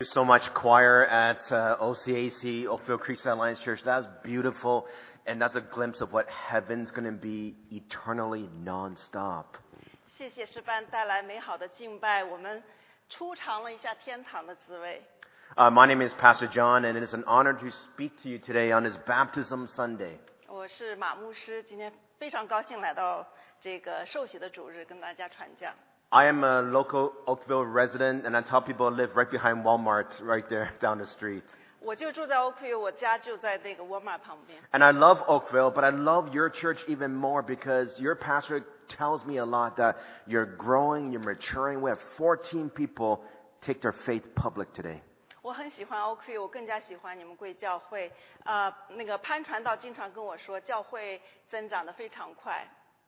you so much, choir at OCAC, Oakville Creekside Alliance Church. That's beautiful, and that's a glimpse of what heaven's going to be eternally nonstop. 谢谢诗班带来美好的敬拜，我们初尝了一下天堂的滋味。 My name is Pastor John, and it is an honor to speak to you today on this Baptism Sunday. 我是马牧师，今天非常高兴来到这个受洗的主日，跟大家传讲。 I am a local Oakville resident, and I tell people I live right behind Walmart, right there down the street. 我就住在 Oakville， 我家就在那个 Walmart 旁边。 And I love Oakville, but I love your church even more because your pastor tells me a lot that you're growing, you're maturing. We have 14 people take their faith public today. 我很喜欢 Oakville， 我更加喜欢你们贵教会。那个潘传道经常跟我说，教会增长得非常快。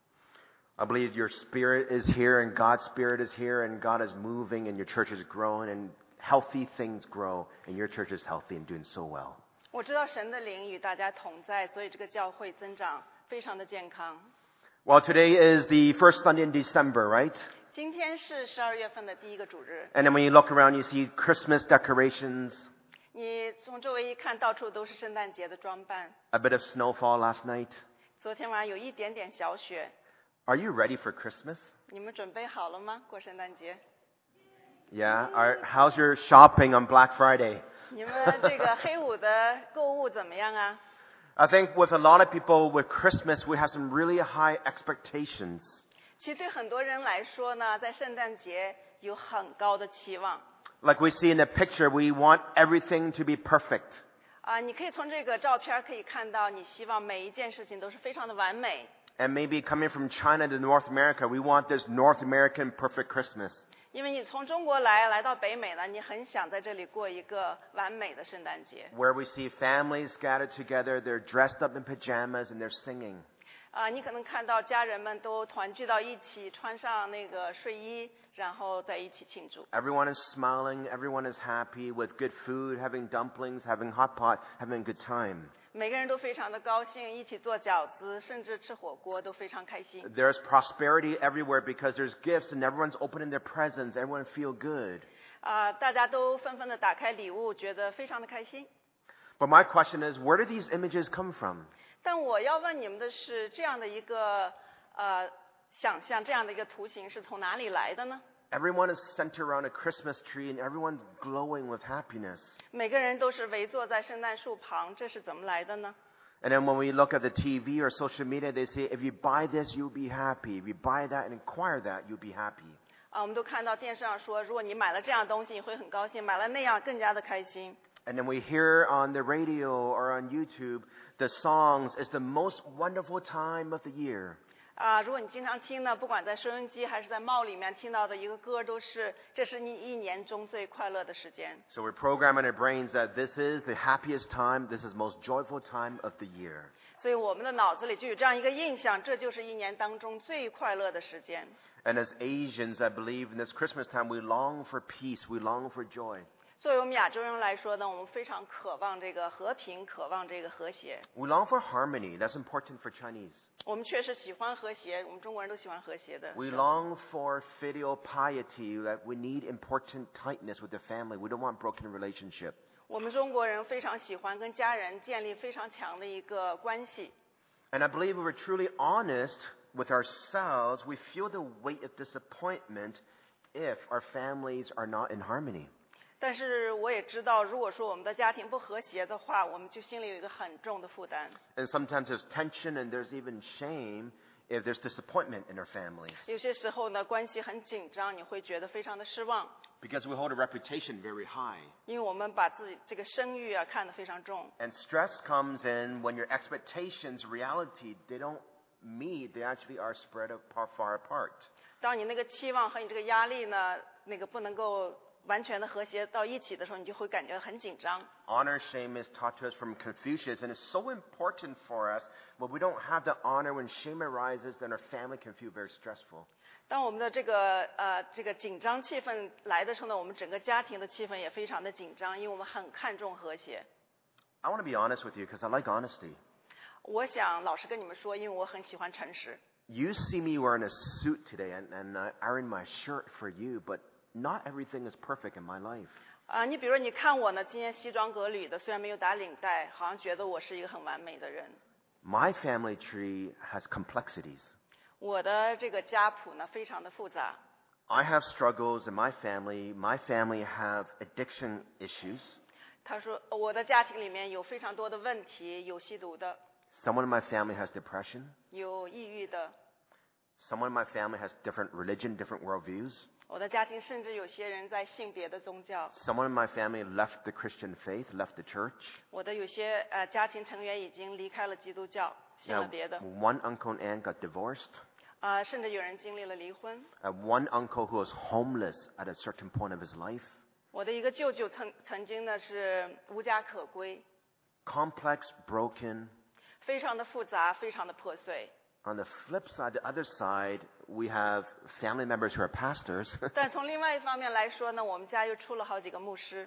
I believe your spirit is here and God's spirit is here and God is moving and your church is growing and healthy things grow and your church is healthy and doing so well. 我知道神的灵与大家同在，所以这个教会增长非常的健康。 Well, today is the first Sunday in December, right? 今天是12月份的第一个主日。 And then when you look around, you see Christmas decorations. 你从周围一看，到处都是圣诞节的装扮。 A bit of snowfall last night. 昨天晚上有一点点小雪。 Are you ready for Christmas? 你们准备好了吗？过圣诞节。 Yeah. How's your shopping on Black Friday? 你们这个黑五的购物怎么样啊？ I think with a lot of people with Christmas, we have some really high expectations. 其实对很多人来说呢，在圣诞节有很高的期望。 Like we see in the picture, we want everything to be perfect. 你可以从这个照片可以看到，你希望每一件事情都是非常的完美。 And maybe coming from China to North America, we want this North American perfect Christmas. 因为你从中国来到北美呢，你很想在这里过一个完美的圣诞节。 Where we see families gathered together, they're dressed up in pajamas and they're singing. 你可能看到家人们都团聚到一起，穿上那个睡衣，然后在一起庆祝。 Everyone is smiling, everyone is happy with good food, having dumplings, having hot pot, having a good time. 每个人都非常的高兴，一起做饺子，甚至吃火锅都非常开心。 There's prosperity everywhere because there's gifts and everyone's opening their presents. Everyone feel good. 大家都纷纷的打开礼物，觉得非常的开心。 But my question is, where do these images come from? 但我要问你们的是，这样的一个想象，这样的一个图形是从哪里来的呢？ Everyone is centered around a Christmas tree and everyone's glowing with happiness. 每个人都是围坐在圣诞树旁，这是怎么来的呢？ And then when we look at the TV or social media, they say, if you buy this, you'll be happy. If you buy that and acquire that, you'll be happy. 我们都看到电视上说，如果你买了这样东西，你会很高兴；买了那样，更加的开心。 And then we hear on the radio or on YouTube, the songs, it's the most wonderful time of the year. 如果你经常听呢，不管在收音机还是在帽里面听到的一个歌，都是这是你一年中最快乐的时间。 So we're programming our brains that this is the happiest time, this is the most joyful time of the year. 所以我们的脑子里就有这样一个印象，这就是一年当中最快乐的时间。 And as Asians, I believe in this Christmas time, we long for peace, we long for joy. 作为我们亚洲人来说呢，我们非常渴望这个和平，渴望这个和谐。 We long for harmony, that's important for Chinese. 我们确实喜欢和谐，我们中国人都喜欢和谐的。 We long for filial piety, that we need important tightness with the family. We don't want broken relationship. 我们中国人非常喜欢跟家人建立非常强的一个关系。 And I believe if we're truly honest with ourselves, we feel the weight of disappointment if our families are not in harmony. 但是我也知道，如果说我们的家庭不和谐的话，我们就心里有一个很重的负担。 And sometimes there's tension and there's even shame if there's disappointment in our families. 有些时候呢，关系很紧张，你会觉得非常的失望， Because we hold a reputation very high. 因为我们把自己这个声誉看得非常重。 And stress comes in when your expectations, reality, they don't meet. They actually are spread far apart. 当你那个期望和你这个压力呢，那个不能够完全的和谐到一起的时候，你就会感觉很紧张。 Honor shame is taught to us from Confucius, and it's so important for us. When we don't have the honor, when shame arises, then our family can feel very stressful. 当我们的这个紧张气氛来的时候呢，我们整个家庭的气氛也非常的紧张，因为我们很看重和谐。 I want to be honest with you because I like honesty. 我想老实跟你们说，因为我很喜欢诚实。 You see me wearing a suit today, and I ironed my shirt for you, but not everything is perfect in my life. 你比如你看我呢，今天西装革履的，虽然没有打领带，好像觉得我是一个很完美的人。 My family tree has complexities. 我的这个家谱呢，非常的复杂。 I have struggles in my family. My family have addiction issues. 他说，我的家庭里面有非常多的问题，有吸毒的， Someone in my family has depression. 有抑郁的。 Someone in my family has different religion, different worldviews. 我的家庭甚至有些人在信别的宗教。 Someone in my family left the Christian faith, left the church. 我的有些家庭成员已经离开了基督教，信了 Now, 别的。 one uncle and aunt got divorced. 甚至有人经历了离婚。 One uncle who was homeless at a certain point of his life. 我的一个舅舅曾经呢是无家可归， Complex, broken. 非常的复杂，非常的破碎。 On the flip side, the other side, we have family members who are pastors. 但从另外一方面来说呢，我们家又出了好几个牧师，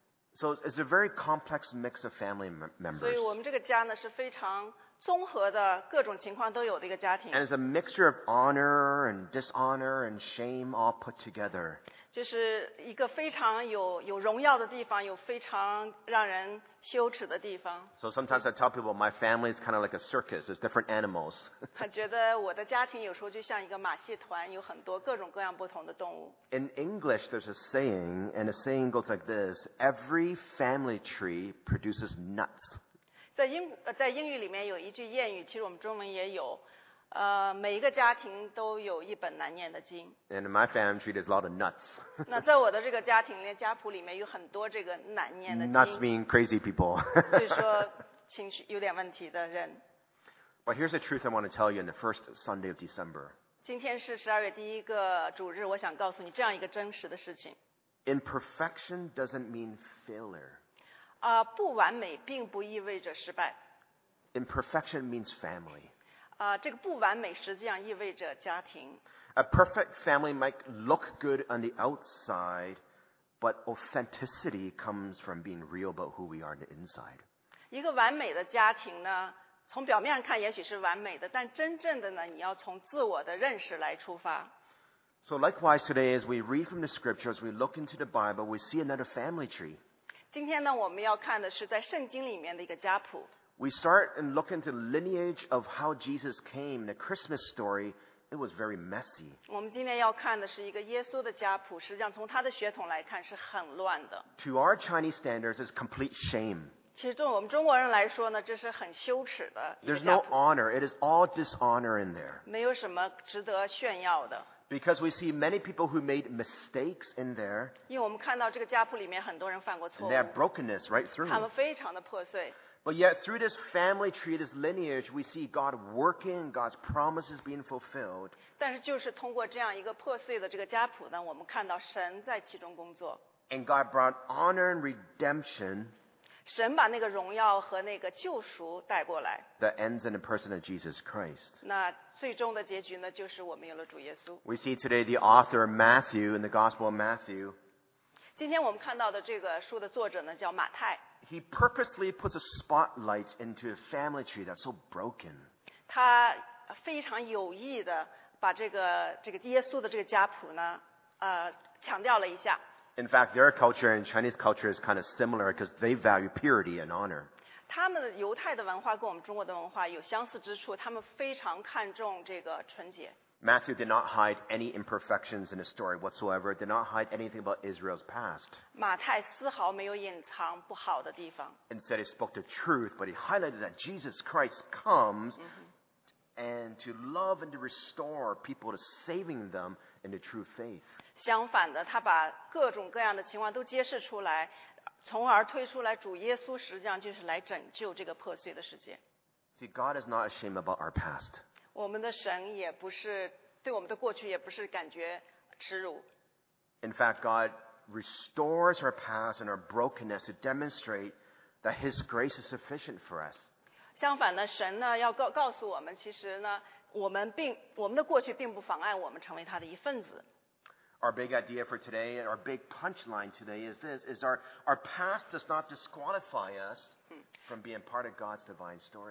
So it's a very complex mix of family 所以 members. 我们这个家呢是非常综合的，各种情况都有的一个家庭。 And it's a mixture of honor and dishonor and shame all put together. 就是一个非常有荣耀的地方，有非常让人羞耻的地方。 So sometimes I tell people my family is kind of like a circus. There's different animals. 他觉得我的家庭有时候就像一个马戏团，有很多各种各样不同的动物。 In English, there's a saying, and the saying goes like this. Every family tree produces nuts. 在英语里面有一句谚语，其实我们中文也有，每一个家庭都有一本难念的经。 And in my family tree, there's a lot of nuts. 那在我的这个家庭里，家谱里面有很多这个难念的 Nuts 经， mean crazy people. 就是说情绪有点问题的人。 But here's the truth I want to tell you in the first Sunday of December. 今天是12月第一个主日，我想告诉你这样一个真实的事情。 Imperfection doesn't mean failure. 不完美并不意味着失败。 Imperfection means family. 这个不完美实际上意味着家庭。 A perfect family might look good on the outside, but authenticity comes from being real about who we are on the inside. 一个完美的家庭呢，从表面上看也许是完美的，但真正的呢，你要从自我的认识来出发。 So likewise today, as we read from the scriptures, we look into the Bible, we see another family tree. 今天呢，我们要看的是在圣经里面的一个家谱。 We start and look into the lineage of how Jesus came. The Christmas story, it was very messy. 我们今天要看的是一个耶稣的家谱，实际上从他的血统来看是很乱的。 To our Chinese standards, it's complete shame. 其实对我们中国人来说呢，这是很羞耻的一个 There's 家 no 谱， honor. It is all dishonor in there. 没有什么值得炫耀的。 Because we see many people who made mistakes in there, 因为我们看到这个家谱里面很多人犯过错 and they 误 have，brokenness right 他 through. 们非常的破碎。 But yet, through this family tree, this lineage, we see God working, God's promises being fulfilled. 但是就是通过这样一个破碎的这个家谱呢，我们看到神在其中工作， And God brought honor and redemption 神把那个荣耀和那个救赎带过来。 that ends in the person of Jesus Christ. 那最终的结局呢，就是我们有了主耶稣。 We see today the author Matthew in the Gospel of Matthew. 今天我们看到的这个书的作者呢，叫马太， He purposely puts a spotlight into a family tree that's so broken. 他非常有意的把这个耶稣的这个家谱呢，强调了一下。 In fact, their culture and Chinese culture is kind of similar because they value purity and honor. 他们的犹太的文化跟我们中国的文化有相似之处，他们非常看重这个纯洁。 Matthew did not hide any imperfections in his story whatsoever, did not hide anything about Israel's past. 马太丝毫没有隐藏不好的地方， Instead, he spoke the truth, but he highlighted that Jesus Christ comes and to love and to restore people, to saving them in the true faith. 相反的，他把各种各样的情况都揭示出来，从而推出来主耶稣实际上就是来拯救这个破碎的世界。 See, God is not ashamed about our past. 我们的神也不是对我们的过去也不是感觉耻辱， In fact, God restores our past and our brokenness to demonstrate that His grace is sufficient for us. 相反呢，神呢要告诉我们，其实呢，我们的过去并不妨碍我们成为他的一份子。 Our big idea for today, and our big punchline today is this, is our past does not disqualify us from being part of God's divine story.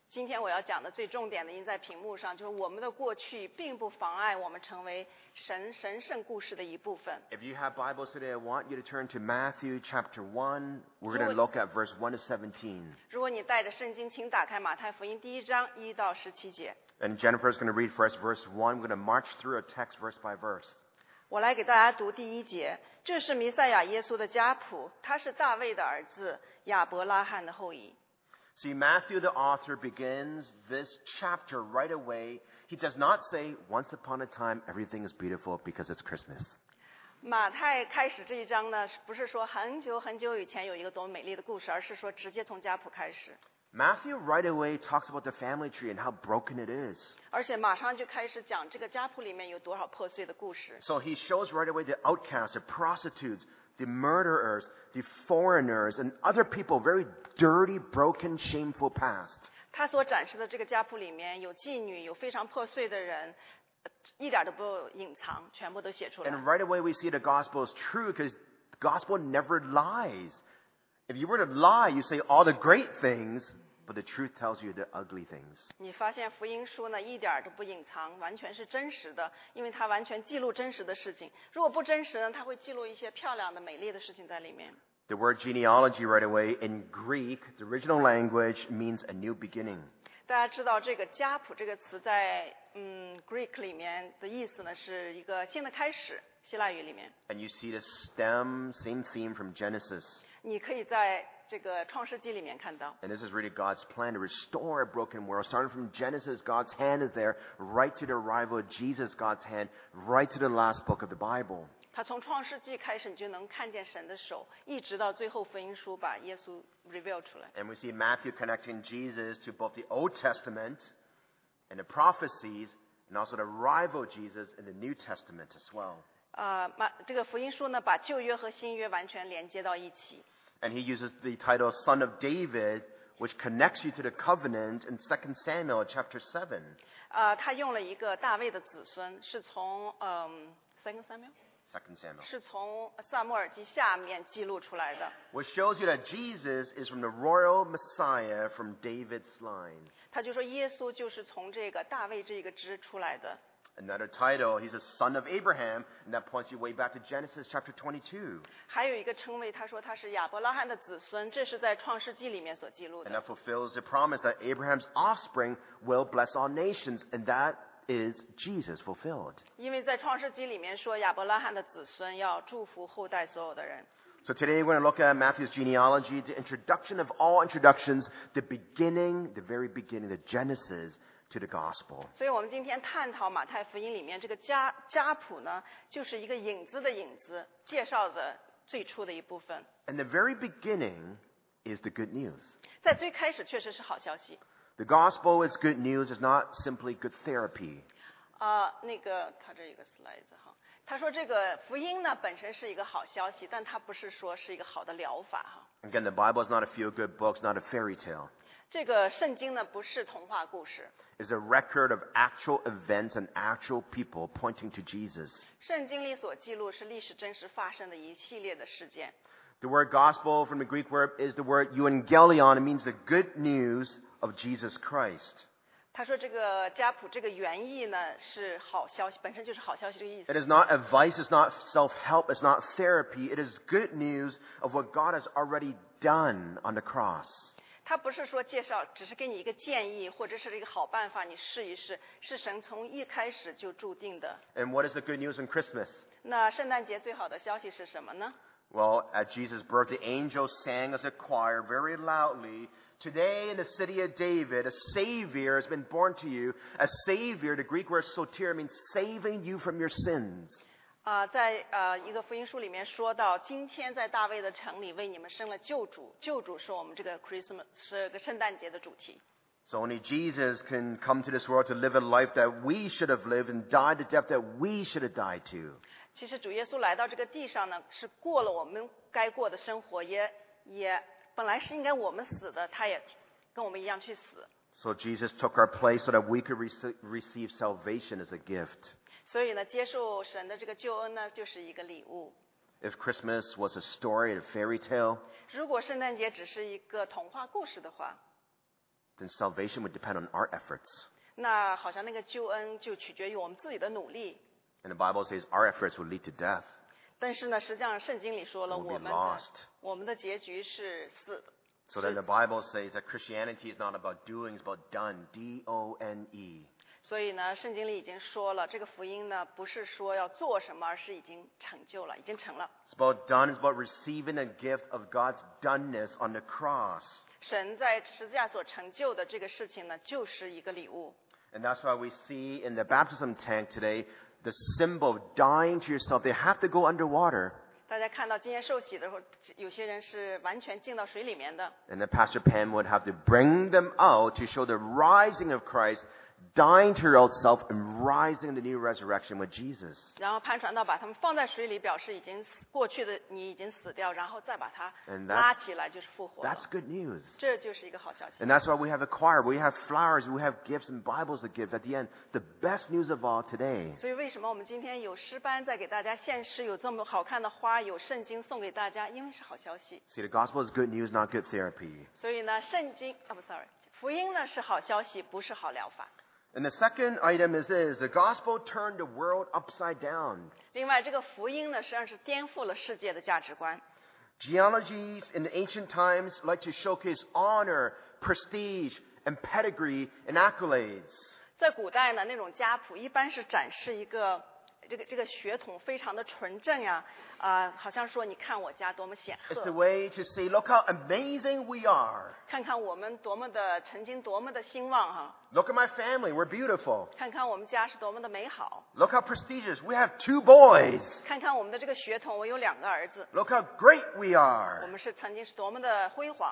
今天我要讲的最重点的印在屏幕上，就是我们的过去并不妨碍我们成为神圣故事的一部分。 If you have Bibles today, I want you to turn to Matthew chapter 1. We're going to look at verse 1 to 17. 如果你带着圣经，请打开马太福音第1章1到17节。 And Jennifer is going to read for us verse 1. We're going to march through a text verse by verse. 我来给大家读第1节。这是弥赛亚耶稣的家谱，他是大卫的儿子，亚伯拉罕的后裔。 See, Matthew, the author, begins this chapter right away. He does not say, once upon a time, everything is beautiful because it's Christmas. 马太开始这一章呢，不是说很久很久以前有一个多么美丽的故事，而是说直接从家谱开始。 Matthew right away talks about the family tree and how broken it is. 而且马上就开始讲这个家谱里面有多少破碎的故事。 So he shows right away the outcasts, the prostitutes, the murderers, the foreigners, and other people, very dirty, broken, shameful past. 他所展示的这个家谱里面有妓女，有非常破碎的人，一点都不隐藏，全部都写出来。 And right away we see the gospel is true because the gospel never lies. If you were to lie, you say all the great things, but the truth tells you the ugly things. 你发现福音书呢一点都不隐藏，完全是真实的，因为它完全记录真实的事情。如果不真实呢，它会记录一些漂亮的、美丽的事情在里面。 The word genealogy right away in Greek, the original language, means a new beginning. 大家知道这个家谱这个词在Greek 里面的意思呢是一个新的开始，希腊语里面。 And you see the same theme from Genesis. 你可以在这个创世纪里面看到。 And this is really God's plan to restore a broken world. Starting from Genesis, God's hand is there, right to the arrival of Jesus, God's hand, right to the last book of the Bible. 他从创世纪开始，你就能看见神的手，一直到最后福音书把耶稣 reveal 出来。 And we see Matthew connecting Jesus to both the Old Testament and the prophecies, and also the arrival of Jesus in the New Testament as well. 这个福音书呢，把旧约和新约完全连接到一起。 And he uses the title Son of David, which connects you to the covenant in 2 Samuel chapter 7. 他用了一个大卫的子孙，是从2 Samuel 是从撒母耳记下面记录出来的。 Which shows you that Jesus is from the royal Messiah from David's line. 他就说耶稣就是从这个大卫这个支出来的。 Another title, he's a son of Abraham, and that points you way back to Genesis chapter 22. 还有一个称谓，他说他是亚伯拉罕的子孙，这是在创世纪里面所记录 And 的。 that fulfills the promise that Abraham's offspring will bless all nations, and that is Jesus fulfilled. 因为在创世纪里面说亚伯拉罕的子孙要祝福后代所有的人。 So today we're going to look at Matthew's genealogy, the introduction of all introductions, the beginning, the very beginning, the Genesis to the gospel. 所以我们今天探讨马太福音里面这个家谱呢，就是一个影子的影子，介绍的最初的一部分。 And the very beginning is the good news. 在最开始确实是好消息。 The gospel is good news, it's not simply good therapy. 那个他这一个 slide 哈，他说这个福音呢本身是一个好消息，但它不是说是一个好的疗法哈。 Again, the Bible is not a feel-good book, it's not a fairy tale. 这个圣经呢不是童话故事， It's a record of actual events and actual people pointing to Jesus. 圣经里所记录是历史真实发生的一系列的事件。 The word gospel from the Greek word is the word euangelion. It means the good news of Jesus Christ. 他说这个家谱这个原意呢是好消息，本身就是好消息这个意思 It。is not advice, it's not self-help, it's not therapy. It is good news of what God has already done on the cross. 他不是说介绍，只是给你一个建议或者是一个好办法，你试一试，是神从一开始就注定的。 And what is the good news on Christmas? 那圣诞节最好的消息是什么呢？ Well, at Jesus' birth, the angels sang as a choir very loudly, "Today in the city of David, a Savior has been born to you." A Savior, the Greek word soter, means saving you from your sins. 在一个福音书里面说到，今天在大卫的城里为你们生了救主，救主是我们这个 Christmas 是个圣诞节的主题。 So only Jesus can come to this world to live a life that we should have lived and die the death that we should have died to. 其实主耶稣来到这个地上呢，是过了我们该过的生活，也本来是应该我们死的，他也跟我们一样去死。 So Jesus took our place so that we could receive salvation as a gift. 所以呢，接受神的这个救恩呢，就是一个礼物。 If Christmas was a story, a fairy tale, 如果圣诞节只是一个童话故事的话， then salvation would depend on our efforts. 那好像那个救恩就取决于我们自己的努力。 And the Bible says our efforts will lead to death. 但是呢，实际上圣经里说了， We'll be lost. 我们的结局是死的。 So then the Bible says that Christianity is not about doing, it's about done. D-O-N-E. 所以呢，圣经里已经说了，这个福音呢，不是说要做什么，而是已经成就了，已经成了。 It's about done, it's about receiving a gift of God's doneness on the cross. 神在十字架所成就的这个事情呢，就是一个礼物。 And that's why we see in the baptism tank today the symbol of dying to yourself. They have to go underwater. 大家看到今天受洗的时候，有些人是完全浸到水里面的。 And then Pastor Pam would have to bring them out to show the rising of Christ, dying to your old self and rising in the new resurrection with Jesus. 然后潘传道把他们放在水里，表示已经过去的你已经死掉，然后再把它 And 拉起来，就是复活了。 That's good news. 这就是一个好消息。 And that's why we have a choir, we have flowers, we have gifts and Bibles to give. At the end, the best news of all today. 所以为什么我们今天有诗班在给大家献诗，有这么好看的花，有圣经送给大家？因为是好消息。 See, the gospel is good news, not good therapy. 所以呢，圣经福音呢是好消息，不是好疗法。 And the second item is this: the gospel turned the world upside down. 另外，这个福音呢，实际上是颠覆了世界的价值观。 Genealogies in the ancient times like to showcase honor, prestige, and pedigree and accolades. 在古代呢，那种家谱一般是展示一个这个血统非常的纯正呀，好像说你看我家多么显 It's the 赫， way to say, look how amazing we are. 看看我们多么的曾经多么的兴旺哈， Look at my family, we're beautiful. 看看我们家是多么的美好， Look how prestigious, we have 2 boys. 看看我们的这个血统，我有2个儿子， Look how great we 我 are. 们是曾经是多么的辉煌。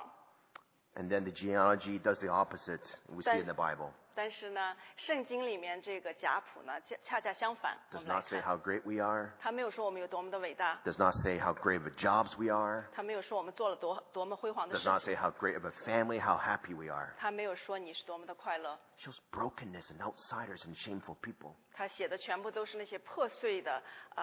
And then the genealogy does the opposite. We see it in the Bible. 但是呢，圣经里面这个家谱呢，恰恰相反。我 Does 们来 not say 看， how great we are. 他没有说我们有多么的伟大， Does not say how great of a jobs we are. 他没有说我们做了多么辉煌的 Does 事 not 情， say how great of a family, how happy we are. 他没有说你是多么的快乐。 It shows brokenness and outsiders and shameful people. 他写的全部都是那些破碎的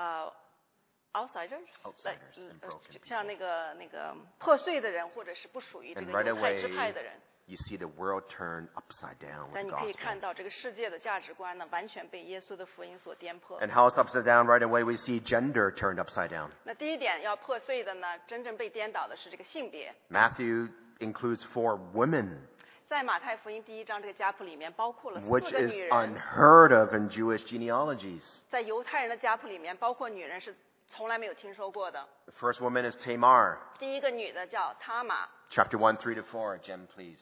outsiders， Outsiders and broken 像那个破碎的人，或者是不属于这 And 个 right 犹太 away, 支派的人。 you see the world turn upside down with 但 the 你可以看 gospel. 到这个世界的价值观呢，完全被耶稣的福音所颠破。 And how it's upside down, right away we see gender turned upside down. 那第一点要破碎的呢，真正被颠倒的是这个性别。 Matthew includes 4 women, 在马太福音第1章这个家谱里面，包括了 which 4个 is 女人。 unheard of in Jewish genealogies. 在犹太人的家谱里面，包括女人是从来没有听说过的。 The first woman is Tamar. 第一个女的叫他玛。 Chapter 1, 3-4. Jem, please.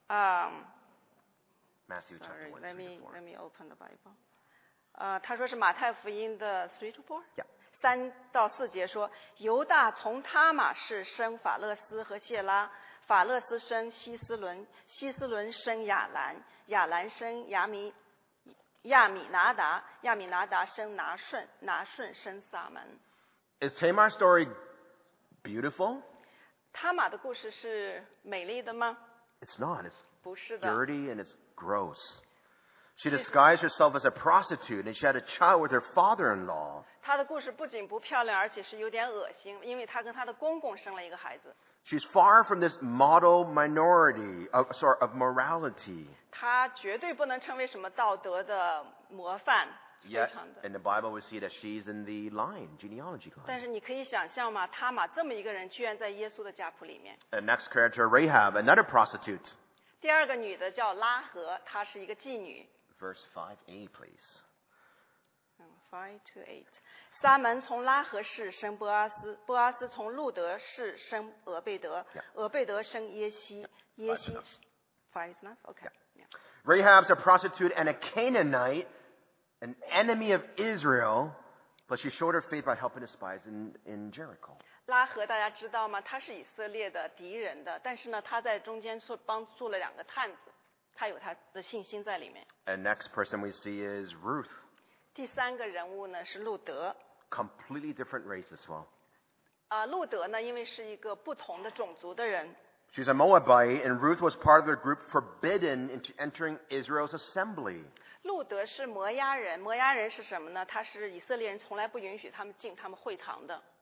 Matthew chapter Sorry, 1, let 3-4. me open the Bible. 他说是马太福音的 3 to 4。 Yeah. 3到4节说，犹大从他玛氏生法勒斯和谢拉，法勒斯生希斯伦，希斯伦生亚兰，亚兰生亚米拿达，亚米拿达生拿顺，拿顺生撒门。 Is Tamar's story beautiful? 他玛的故事是美丽的吗？ It's not. It's 不是的。 dirty and it's gross. She disguised herself as a prostitute and she had a child with her father-in-law. 她的故事不仅不漂亮，而且是有点恶心，因为她跟她的公公生了一个孩子。 She's far from this model minority of morality. 她绝对不能成为什么道德的模范，非 Yet 常的。 in the Bible we see that she's in the genealogy 但 line. 是你可以想象吗？他玛这么一个人，居然在耶稣的家谱里面。 And next character, Rahab, another prostitute. 第2个女的叫拉合，她是一个妓女。 Verse 5a, please. 5 to 8。撒门从拉合氏生波阿斯，波阿斯从路德氏生俄贝德， Yeah. 俄贝德生耶西，耶西 5 is enough? Okay. Yeah. Rahab's a prostitute and a Canaanite, an enemy of Israel, but she showed her faith by helping the spies in Jericho. 拉合大家知道吗？他是以色列的敌人的，但是呢，他在中间帮助了2个探子，他有他的信心在里面。 And next person we see is Ruth, 第3个人物呢是路德。 completely different race as well. 路德呢，因为是一个不同的种族的人， She's a Moabite, and Ruth was part of the group forbidden into entering Israel's assembly. 路德是摩押人。摩押人是什么呢？他是以色列人从来不允许他们进他们会堂的。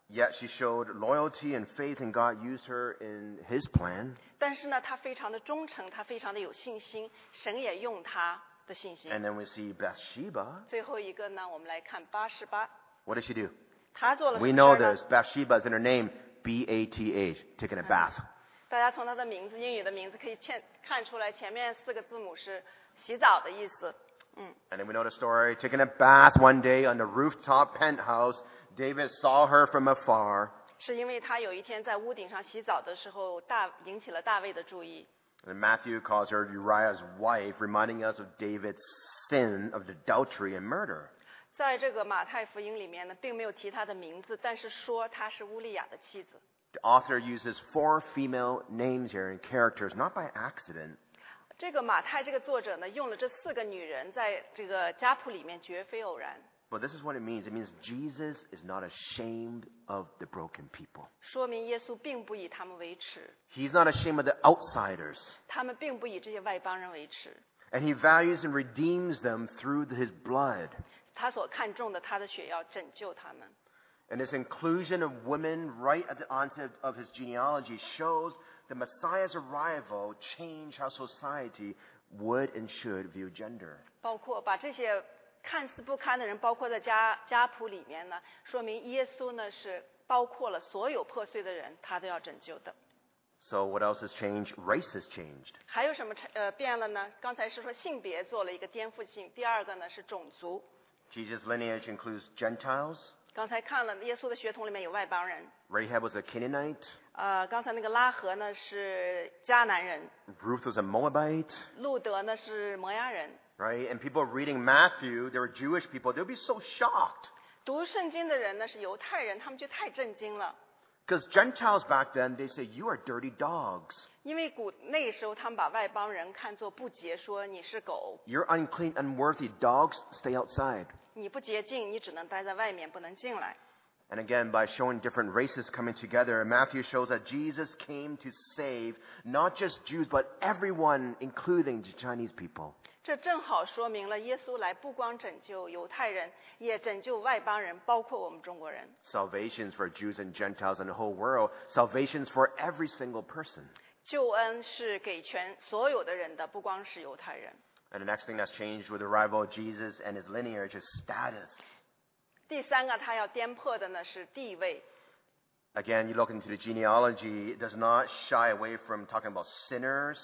Yet she showed loyalty and faith, and God used her in His plan. 但是呢，她非常的忠诚，她非常的有信心，神也用她的信心。 And then we see Bathsheba. 最后一个呢，我们来看八十八， What did she do? 她做了什 We 么 know 事呢 this. Bathsheba is in her name, B-A-T-H, taking a bath. 大家从她的名字，英语的名字可以看出来，前面4个字母是洗澡的意思。 And then we know the story. Taking a bath one day on the rooftop penthouse, David saw her from afar. 是因为她有一天在屋顶上洗澡的时候，引起了大卫的注意。 And Matthew calls her Uriah's wife, reminding us of David's sin of adultery and murder. 在这个马太福音里面呢，并没有提她的名字，但是说她是乌利亚的妻子。 The author uses 4 female names here and characters, not by accident. 这个马太这个作者呢，用了这4个女人在这个家谱里面绝非偶然， But this is what it means. It means Jesus is not ashamed of the broken people. 说明耶稣并不以他们为耻， He's not ashamed of the outsiders. 他们并不以这些外邦人为耻。 And he values and redeems them through his blood. 他所看重的，他的血要拯救他们。 And this inclusion of women right at the onset of his genealogy shows the Messiah's arrival changed how society would and should view gender. 包括把这些看似不堪的人包括在家谱里面呢，说明耶稣呢是包括了所有破碎的人，他都要拯救的。 So what else has changed? Race has changed. 还有什么变了呢？刚才是说性别做了一个颠覆性，第二个呢是种族。 Jesus' lineage includes Gentiles. 刚才看了耶稣的血统里面有外邦人。 Rahab was a Canaanite. 刚才那个拉合呢是迦南人， Ruth was a Moabite. 路德呢是摩押人。 Right? And people reading Matthew, they were Jewish people. They'll be so shocked. 读圣经的人呢是犹太人，他们就太震惊了， Because Gentiles back then, they say, you are dirty dogs. 因为那时候他们把外邦人看作不洁，说你是狗， You're unclean, unworthy dogs. Stay outside. 你不洁净，你只能待在外面，不能进来。 And again, by showing different races coming together, Matthew shows that Jesus came to save not just Jews, but everyone, including the Chinese people. 这正好说明了耶稣来不光拯救犹太人，也拯救外邦人，包括我们中国人。 Salvations for Jews and Gentiles and the whole world. Salvations for every single person. 救恩是给所有的人的，不光是犹太人。 And the next thing that's changed with the arrival of Jesus and his lineage is status. 第三个他要颠破的呢是地位。 Again, you look into the genealogy, it does not shy away from talking about sinners,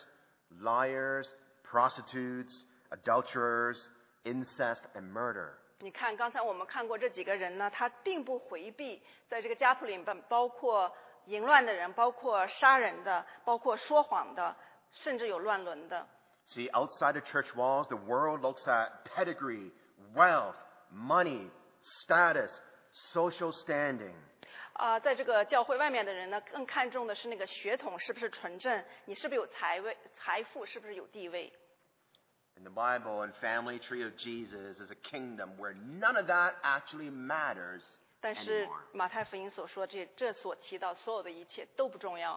liars, prostitutes, adulterers, incest, and murder. 你看，刚才我们看过这几个人呢，他并不回避，在这个家谱里面包括淫乱的人，包括杀人的，包括说谎的，甚至有乱伦的。 See, outside the church walls, the world looks at pedigree, wealth, money, status, social standing. 在这个教会外面的人呢，更看重的是那个血统是不是纯正，你是不是有财富，是不是有地位。 In the Bible and family tree of Jesus is a kingdom where none of that actually matters 但是 anymore. 马太福音所说这所提到所有的一切都不重要。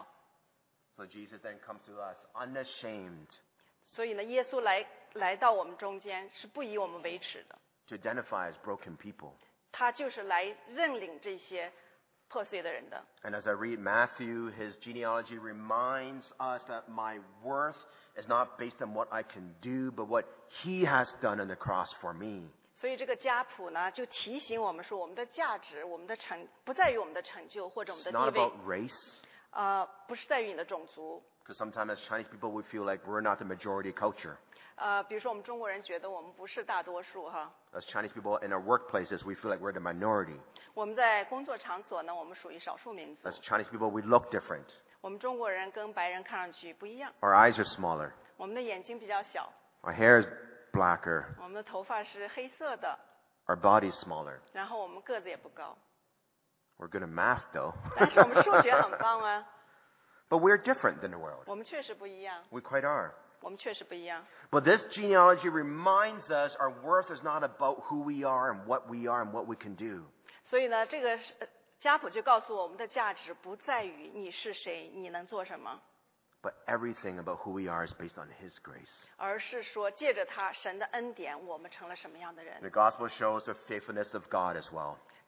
So Jesus then comes to us unashamed 所以呢，耶稣来到我们中间是不以我们为耻的， to identify as broken people. 他就是来认领这些破碎的人的。 And as I read Matthew, his genealogy reminds us that my worth is not based on what I can do, but what he has done on the cross for me. 所以这个家谱呢，就提醒我们说，我们的价值，我们的不在于我们的成就或者我们 It's 的 not 地位 about，race, 不是在于你的种族。 because sometimes as Chinese people we feel like we're not the majority culture. 比如说我们中国人觉得我们不是大多数哈， As Chinese people in our workplaces, we feel like we're the minority. 我们在工作场所呢，我们属于少数民族 As。Chinese people, we look different. 我们中国人跟白人看上去不一样， Our eyes are smaller. 我们的眼睛比较小， Our hair is blacker. 我们的头发是黑色的， Our body is smaller. 然后我们个子也不高， We're good at math, though. 但是我们数学很棒啊， But we're different than the world. 我们确实不一样， We quite are. 我们确实不一样。 But this genealogy reminds us our worth is not about who we are and what we can do. 所以呢，这个家谱就告诉我们的价值不在于你是谁，你能做什么， But everything about who we are is based on His grace. 而是说借着他神的恩典，我们成了什么样的人。 The gospel shows the faithfulness of God as well.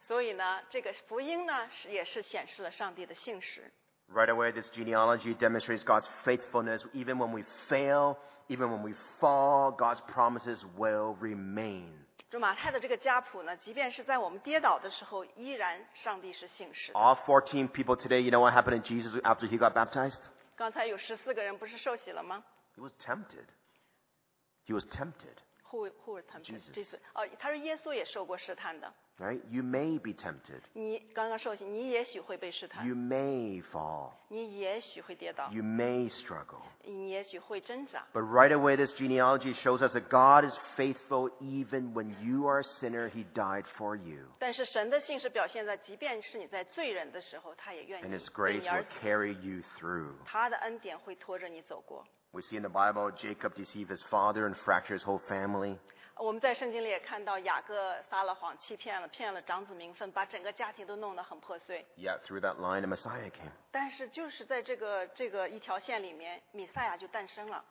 所以呢，这个福音呢也是显示了上帝的信实。 Right away, this genealogy demonstrates God's faithfulness. Even when we fail, even when we fall, God's promises will remain. 主马太的这个家谱呢，即便是在我们跌倒的时候，依然上帝是信实的。 All 14 people today, you know what happened to Jesus after he got baptized? 刚才有14个人不是受洗了吗 He was tempted. He was tempted. ？Who were tempted？ Jesus 这是他说耶稣也受过试探的。 Right? You may be tempted. 你刚刚受洗，你也许会被试探， You may fall. 你也许会跌倒， You may struggle. 你也许会挣扎。 But right away, this genealogy shows us that God is faithful even when you are a sinner. He died for you. 但是神的信是表现在，即便是你在罪人的时候，他也愿 And 意 His 为 grace 你而 will 死。 carry you through. 他的恩典会拖着你走过。 We see in the Bible, Jacob deceived his father and fractured his whole family. 我们在圣经里也看到雅各撒了谎，骗了长子名分，把整个家庭都弄得很破碎。 Yet through that line, a Messiah came. 但是就是在这个一条线里面，弥赛亚就诞生了。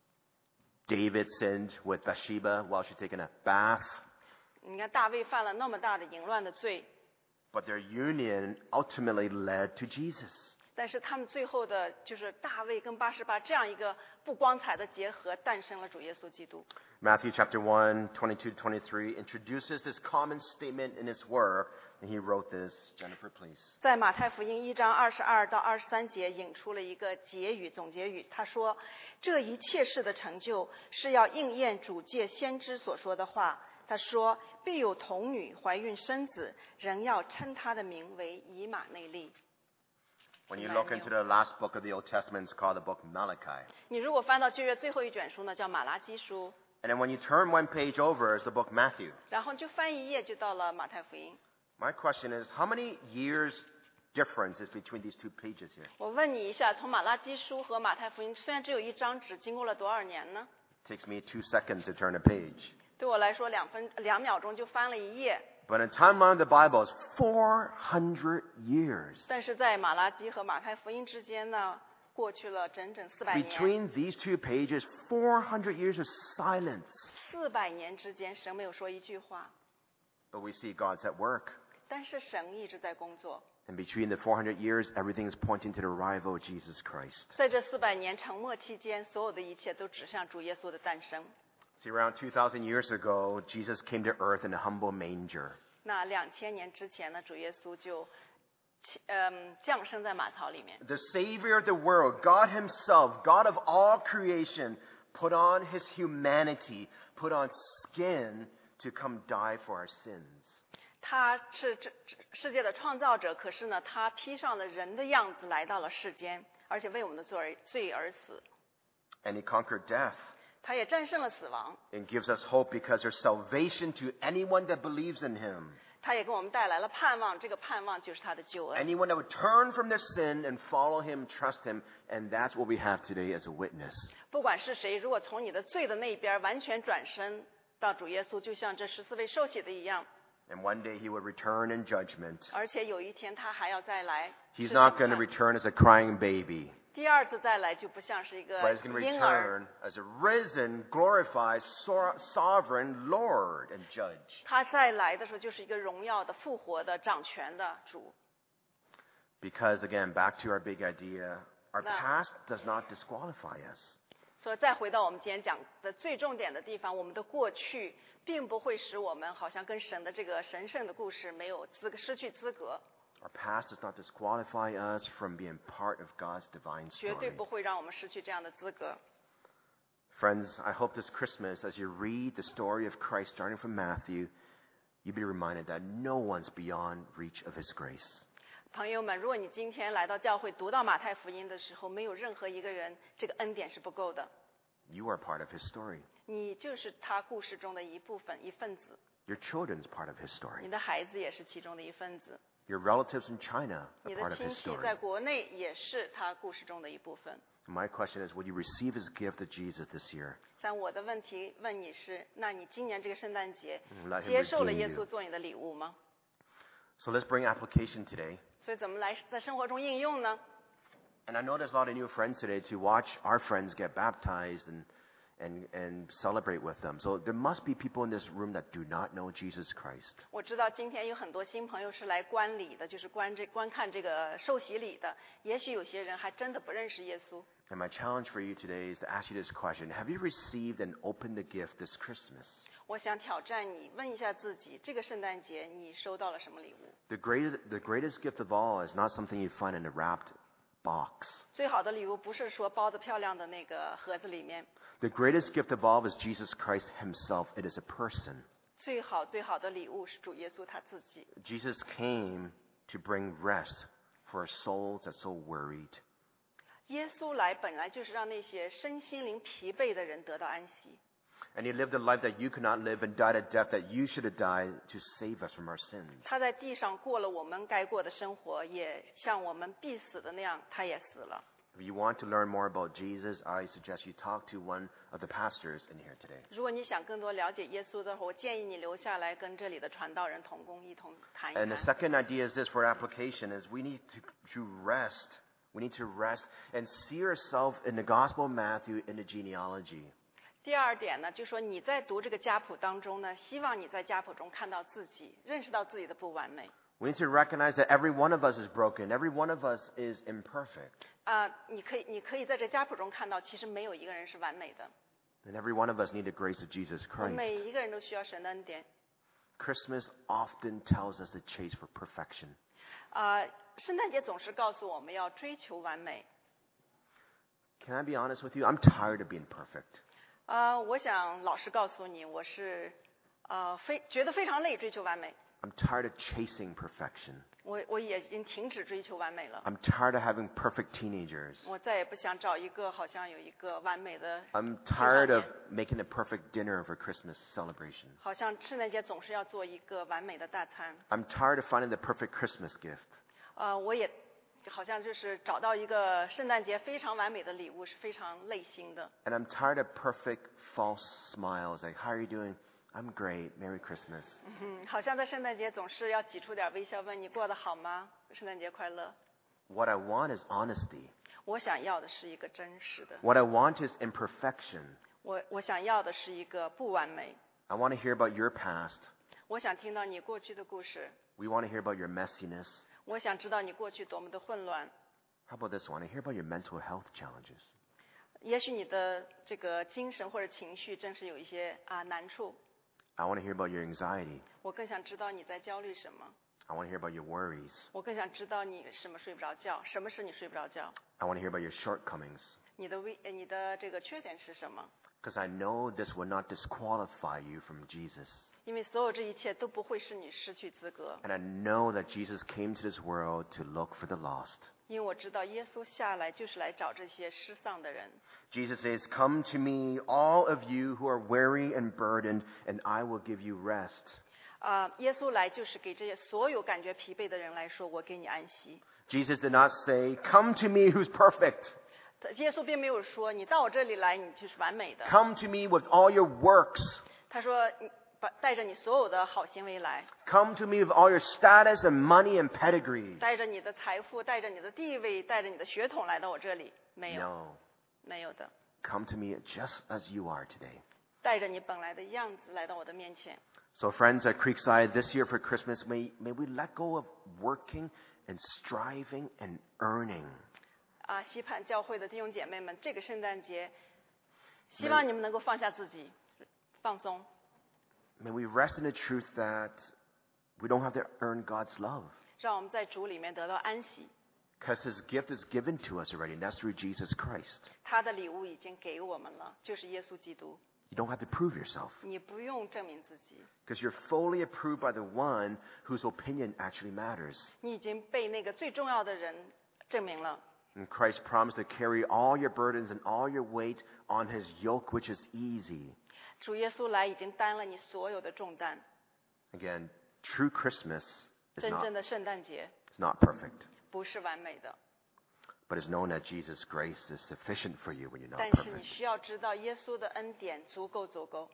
David sinned with Bathsheba while she's taking a bath. 你看大卫犯了那么大的淫乱的罪， But their union ultimately led to Jesus. 但是他们最后的就是大卫跟巴士巴这样一个不光彩的结合，诞生了主耶稣基督。 Matthew chapter 1, 22 to 23 introduces this common statement in his work, and he wrote this. Jennifer, please. 在马太福音1章22到23节引出了一个总结语，他说：“这一切事的成就，是要应验主借先知所说的话。他说，必有童女怀孕生子，人要称他的名为以马内利。” When you look into the last book of the Old Testament, it's called the book Malachi. 你如果翻到旧约最后一卷书呢，叫马拉基书， And then when you turn one page over, it's the book Matthew. 然后就翻一页就到了马太福音。 My question is, how many years difference is between these two pages here? 我问你一下，从马拉基书和马太福音虽然只有一张纸，经过了多少年呢？ It takes me 2 seconds to turn a page. 对我来说2秒钟就翻了一页。 But in timeline of the Bible, it's 400 years. 但是在马拉基和马太福音之间呢，过去了整整400年。 Between these two pages, 400 years of silence. 400年之间，神没有说一句话， But we see God's at work. 但是神一直在工作。 And between the 400 years, everything is pointing to the arrival of Jesus Christ. 在这400年沉默期间，所有的一切都指向主耶稣的诞生。 See, around 2,000 years ago, Jesus came to earth in a humble manger. 那2000年之前呢，主耶稣就降生在马槽里面。 The Savior of the world, God Himself, God of all creation, put on His humanity, put on skin to come die for our sins. 他是这世界的创造者，可是呢，他披上了人的样子来到了世间，而且为我们的罪而死。 And He conquered death. 他也战胜了死亡， It gives us hope because there's salvation to anyone that believes in Him. 他也给我们带来了盼望，这个盼望就是他的救恩。 Anyone that would turn from their sin and follow Him, trust Him, and that's what we have today as a witness. 不管是谁，如果从你的罪的那一边完全转身到主耶稣，就像这14位受洗的一样， And one day He will return in judgment. 而且有一天他还要再来。 He's not going to return as a crying baby, 第二次再来就不像是一个 but He's going to 婴儿， return as a risen, glorified, sovereign Lord and Judge. 他再来的时候就是一个荣耀的、复活的、掌权的主。 Because again, back to our big idea, our No. past does not disqualify us. 所以再回到我们今天讲的最重点的地方，我们的过去并不会使我们好像跟神的这个神圣的故事没有失去资格， Our past does not disqualify us from being part of God's divine 绝对 story. 不会让我们失去这样的资格。 Friends, I hope this Christmas, as you read the story of Christ starting from Matthew, you be reminded that no one's beyond reach of His grace. 朋友们，如果你今天来到教会读到马太福音的时候，没有任何一个人这个恩典是不够的， You are part of His story. 你就是他故事中的一份子， Your children's part of His 你 story. 的孩子也是其中的一份子， Your relatives in China 你 are part 的 of 亲 His 戚在 story. 国内也是他故事中的一部分。 My question is, will you receive His gift of Jesus this year? 但我的问题问你是，那你今年这个圣诞节 Let him 接受了 redeem 耶 you. 稣做你的礼物吗？ So let's bring application today. 所以怎么来在生活中应用呢？ And I know there's a lot of new friends today to watch our friends get baptized and celebrate with them. So there must be people in this room that do not know Jesus Christ. 我知道今天有很多新朋友是来观礼的，就是观看这个受洗礼的。也许有些人还真的不认识耶稣。 And my challenge for you today is to ask you this question. Have you received and opened the gift this Christmas? 我想挑战你，问一下自己，这个圣诞节你收到了什么礼物？ The greatest gift of all is not something you find in a wrapped box. 最好的礼物不是说包得漂亮的那个盒子里面， The greatest gift of all is Jesus Christ himself. It is a person. 最好的礼物是主耶稣他自己。 Jesus came to bring rest for souls that so worried. 耶稣来本来就是让那些身心灵疲惫的人得到安息。 And he lived a life that you could not live and died a death that you should have died to save us from our sins. 他在地上过了我们该过的生活，也像我们必死的那样，他也死了。 If you want to learn more about Jesus, I suggest you talk to one of the pastors in here today. 如果你想更多了解耶稣的话，我建议你留下来跟这里的传道人同工一同谈一 And the 谈。 second idea is this for application is we need to rest. We need to rest and see ourselves in the Gospel of Matthew in the genealogy. 第二点呢，就说你在读这个家谱当中呢，希望你在家谱中看到自己，认识到自己的不完美。 We need to recognize that every one of us is broken. Every one of us is imperfect. 你可以在这家谱中看到，其实没有一个人是完美的， And every one of us need the grace of Jesus 我们 Christ. 每一个人都需要神的恩典。 Christmas often tells us to chase for perfection. 圣诞节总是告诉我们要追求完美。 Can I be honest with you? I'm tired of being perfect. 我想老实告诉你，我是觉得非常累追求完美。 I'm tired of chasing perfection. 我也已经停止追求完美了。 I'm tired of having perfect teenagers. 我再也不想找一个好像有一个完美的 I'm 青少 tired of 年， making a perfect dinner for Christmas celebration. 好像圣诞节总是要做一个完美的大餐。 I'm tired of finding the perfect Christmas gift. 我也好像就是找到一个圣诞节非常完美的礼物是非常累心的。 And I'm tired of perfect false smiles like, how are you doing? I'm great. Merry Christmas. 好像在圣诞节总是要挤出点微笑，问你过得好吗？圣诞节快乐。 What I want is honesty. 我想要的是一个真实的， What I want is imperfection. 我想要的是一个不完美。 I want to hear about your past. 我想听到你过去的故事， We want to hear about your messiness. 我想知道你过去多么的混乱。 How about this one? I hear about your mental health challenges. 也许你的这个精神或者情绪正是有一些难处。 I want to hear about your anxiety. 我更想知道你在焦虑什么， I want to hear about your worries. 我更想知道你什么睡不着觉，什么是你睡不着觉， I want to hear about your shortcomings. 你的这个缺点是什么？ Because I know this will not disqualify you from Jesus. 因为所有这一切都不会使你失去资格， And I know that Jesus came to this world to look for the lost. 因为我知道耶稣下来就是来找这些失丧的人。 Jesus says, "Come to me, all of you who are weary and burdened, and I will give you rest." 耶稣来就是给这些所有感觉疲惫的人来说，我给你安息。 Jesus did not say, "Come to me who's perfect. 耶稣并没有说你到我这里来，你就是完美的。 Come to me with all your works. 他说你带着你所有的好行为来， Come to me with all your status and money and pedigree." 带着你的财富，带着你的地位，带着你的血统来到我这里，没有， No. 没有的。 Come to me just as you are today. 带着你本来的样子来到我的面前。 So friends at Creekside, this year for Christmas, may we let go of working and striving and earning. 西畔教会的弟兄姐妹们，这个圣诞节，希望你们能够放下自己，放松。 May we rest in the truth that we don't have to earn God's love. 让我们在主里面得到安息。 Because his gift is given to us already, and that's through Jesus Christ. 他的礼物已经给我们了，就是耶稣基督。 You don't have to prove yourself. 你不用证明自己， Because you're fully approved by the one whose opinion actually matters. 你已经被那个最重要的人证明了。 And Christ promised to carry all your burdens and all your weight on his yoke, which is easy. 主耶稣来已经担了你所有的重担。 Again, true Christmas is 真正的圣诞节 not perfect. 不是完美的， But it's known that Jesus' grace is sufficient for you when you're not 但是你 perfect. 需要知道耶稣的恩典足够。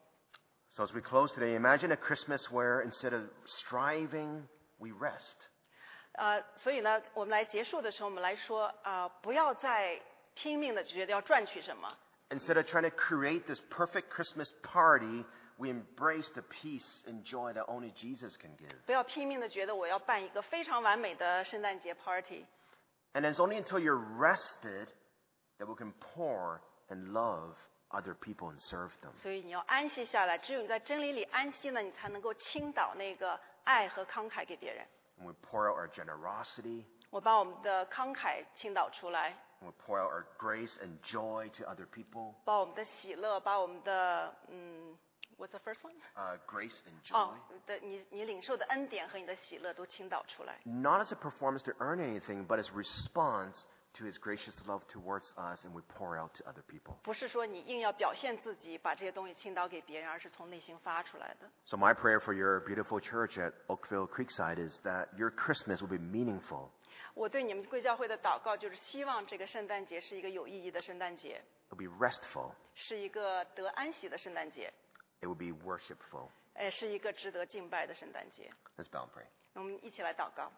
So as we close today, imagine a Christmas where instead of striving, we rest. 所以呢，我们来结束的时候，我们来说不要再拼命的觉得要赚取什么， Instead of trying to create this perfect Christmas party, we embrace the peace and joy that only Jesus can give. 不要拼命的觉得我要办一个非常完美的圣诞节 party。 And it's only until you're rested that we can pour and love other people and serve them. 所以你要安息下来，只有你在真理里安息呢，你才能够倾倒那个爱和慷慨给别人。 And we pour out our generosity. 我把我们的慷慨倾倒出来， And we pour out our grace and joy to other people. 把我们的喜乐，把我们的What's the first one？ Grace and joy. 你领受的恩典和你的喜乐都倾倒出来。 Not as a performance to earn anything, but as a response to His gracious love towards us, and we pour out to other people. 不是说你硬要表现自己，把这些东西倾倒给别人，而是从内心发出来的。 So my prayer for your beautiful church at Oakville Creekside is that your Christmas will be meaningful. 我对你们贵教会的祷告就是希望这个圣诞节是一个有意义的圣诞节， It will be restful. 是一个得安息的圣诞节， It will be worshipful. 是一个值得敬拜的圣诞节。 Let's bow and pray. 我们一起来祷告。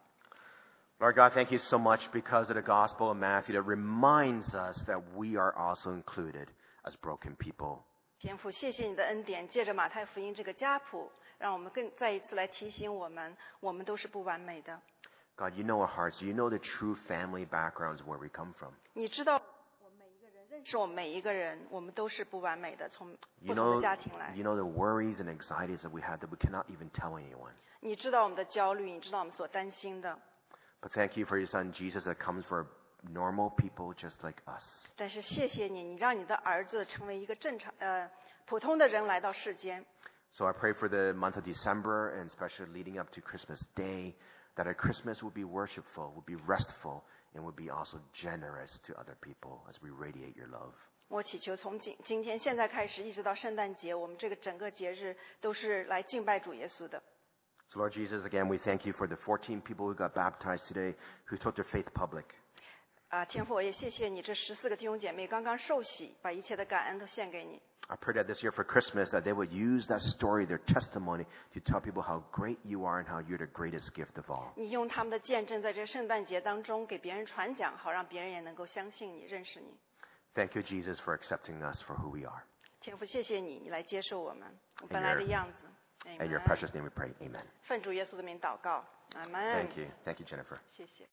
Lord God, thank you so much because of the Gospel of Matthew that reminds us that we are also included as broken people. 天父，谢谢你的恩典，借着马太福音这个家谱，让我们再一次来提醒我们都是不完美的。 God, you know our hearts. You know the true family backgrounds where we come from. 你知道我们每一个人，认识我们每一个人，我们都是不完美的，从 You 不同的 know, 家庭来。 you know the worries and anxieties that we have that we cannot even tell anyone. 你知道我们的焦虑，你知道我们所担心的。 But thank you for your son Jesus that comes for normal people just like us. 但是谢谢你，你让你的儿子成为一个普通的人来到世间。 So I pray for the month of December and especially leading up to Christmas Day, that our Christmas will be worshipful, will be restful, and will be also generous to other people as we radiate your love. 我祈求从今天现在开始，一直到圣诞节，我们这个整个节日都是来敬拜主耶稣的。 So Lord Jesus, again, we thank you for the 14 people who got baptized today, who took their faith public. 天父，我也谢谢你，这14个弟兄姐妹刚刚受洗，把一切的感恩都献给你。 I pray that this year for Christmas that they would use that story, their testimony, to tell people how great you are and how you're the greatest gift of all. 你用他们的见证，在这圣诞节当中给别人传讲，好让别人也能够相信你、认识你。 Thank you, Jesus, for accepting us for who we are. 天父，谢谢你，你来接受我们本来的样子。 In your precious name we pray. Amen. 奉主耶稣的名祷告，阿门。 Thank you. Thank you, Jennifer. 谢谢。